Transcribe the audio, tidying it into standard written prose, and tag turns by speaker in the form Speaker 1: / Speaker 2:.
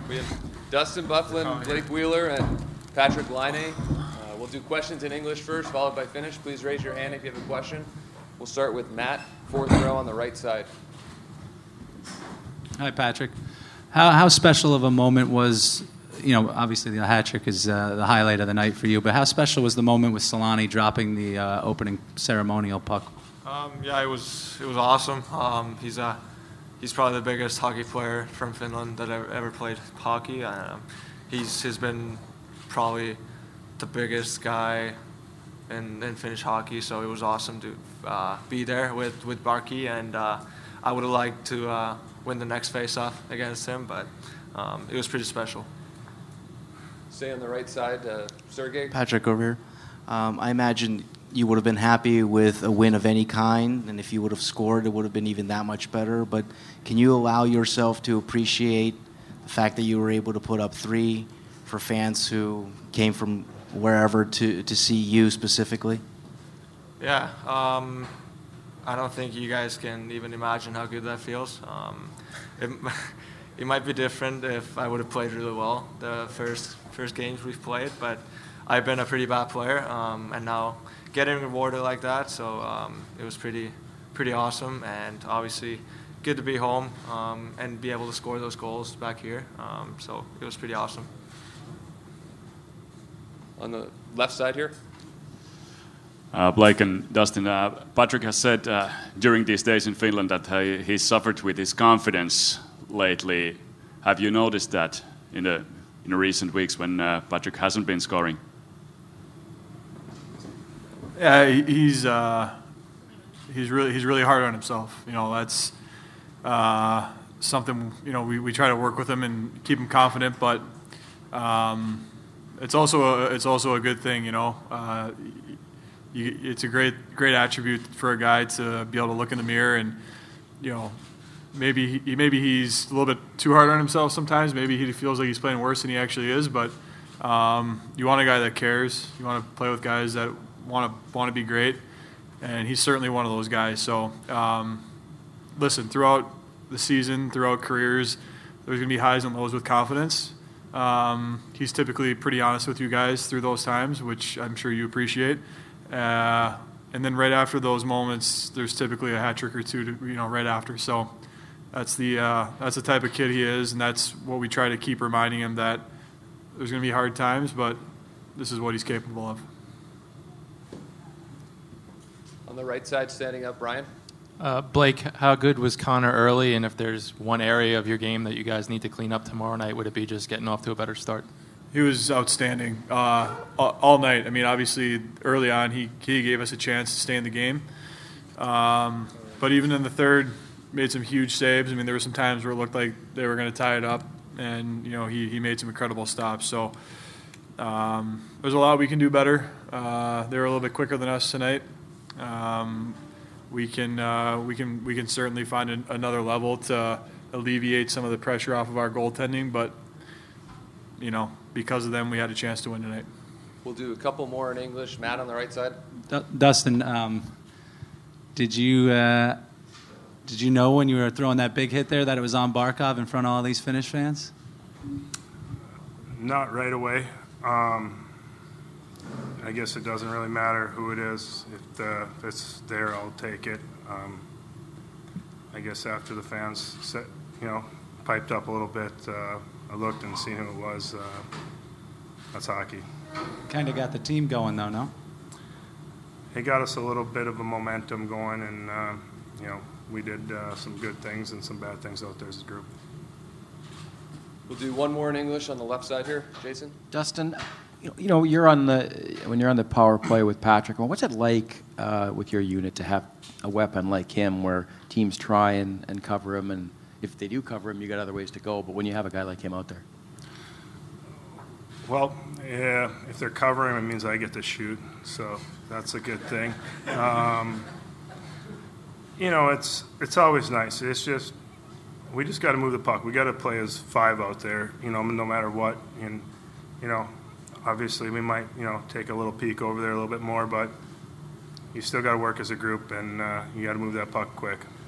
Speaker 1: We have Dustin Bufflin, Blake Wheeler, and Patrick Laine. We'll do questions in English first, followed by Finnish. Please raise your hand if you have a question. We'll start with Matt, fourth row on the right side.
Speaker 2: Hi, Patrick. How special of a moment was, obviously the hat trick is the highlight of the night for you, but how special was the moment with Selanne dropping the opening ceremonial puck?
Speaker 3: Yeah, it was awesome. He's probably the biggest hockey player from Finland that ever played hockey. He's been probably the biggest guy in Finnish hockey, so it was awesome to be there with Barkey, and I would have liked to win the next face-off against him, but it was pretty special.
Speaker 1: Stay on the right side, Sergey.
Speaker 4: Patrick over here. I imagine you would have been happy with a win of any kind, and if you would have scored, it would have been even that much better. But can you allow yourself to appreciate the fact that you were able to put up 3 for fans who came from wherever to see you specifically?
Speaker 3: Yeah, I don't think you guys can even imagine how good that feels. It might be different if I would have played really well the first games we've played, but I've been a pretty bad player, and now getting rewarded like that, so it was pretty awesome, and obviously good to be home and be able to score those goals back here. So it was pretty awesome.
Speaker 1: On the left side here.
Speaker 5: Blake and Dustin, Patrick has said during these days in Finland that he suffered with his confidence lately. Have you noticed that in the recent weeks when Patrick hasn't been scoring?
Speaker 6: Yeah, he's really hard on himself. That's something we try to work with him and keep him confident, but it's also a good thing. It's a great attribute for a guy to be able to look in the mirror and maybe he's a little bit too hard on himself sometimes. Maybe he feels like he's playing worse than he actually is, but you want a guy that cares. You want to play with guys that want to be great, and he's certainly one of those guys. So listen, throughout the season, throughout careers, there's going to be highs and lows with confidence. He's typically pretty honest with you guys through those times, which I'm sure you appreciate. And then right after those moments, there's typically a hat trick or two right after. So that's the type of kid he is, and that's what we try to keep reminding him, that there's going to be hard times, but this is what he's capable of.
Speaker 1: On the right side, standing up, Brian.
Speaker 7: Blake, how good was Connor early, and if there's one area of your game that you guys need to clean up tomorrow night, would it be just getting off to a better start?
Speaker 6: He was outstanding all night. I mean, obviously, early on, he gave us a chance to stay in the game. But even in the third, made some huge saves. I mean, there were some times where it looked like they were going to tie it up, and he made some incredible stops. So there's a lot we can do better. They were a little bit quicker than us tonight. We can certainly find another level to alleviate some of the pressure off of our goaltending, but because of them, we had a chance to win tonight.
Speaker 1: We'll do a couple more in English. Matt on the right side.
Speaker 2: Dustin, did you know when you were throwing that big hit there that it was on Barkov in front of all these Finnish fans?
Speaker 8: Not right away. I guess it doesn't really matter who it is. If it's there, I'll take it. I guess after the fans piped up a little bit, I looked and seen who it was. That's hockey.
Speaker 2: Kind of got the team going, though, no?
Speaker 8: It got us a little bit of a momentum going, and we did some good things and some bad things out there as a group.
Speaker 1: We'll do one more in English on the left side here. Jason?
Speaker 9: Dustin, when you're on the power play with Patrick, what's it like with your unit to have a weapon like him where teams try and cover him, and if they do cover him, you got other ways to go, but when you have a guy like him out there?
Speaker 8: Well, yeah, if they're covering him, it means I get to shoot, so that's a good thing. It's always nice. It's just, we just got to move the puck. We got to play as 5 out there, no matter what. And, obviously we might, take a little peek over there a little bit more, but you still got to work as a group, and you got to move that puck quick.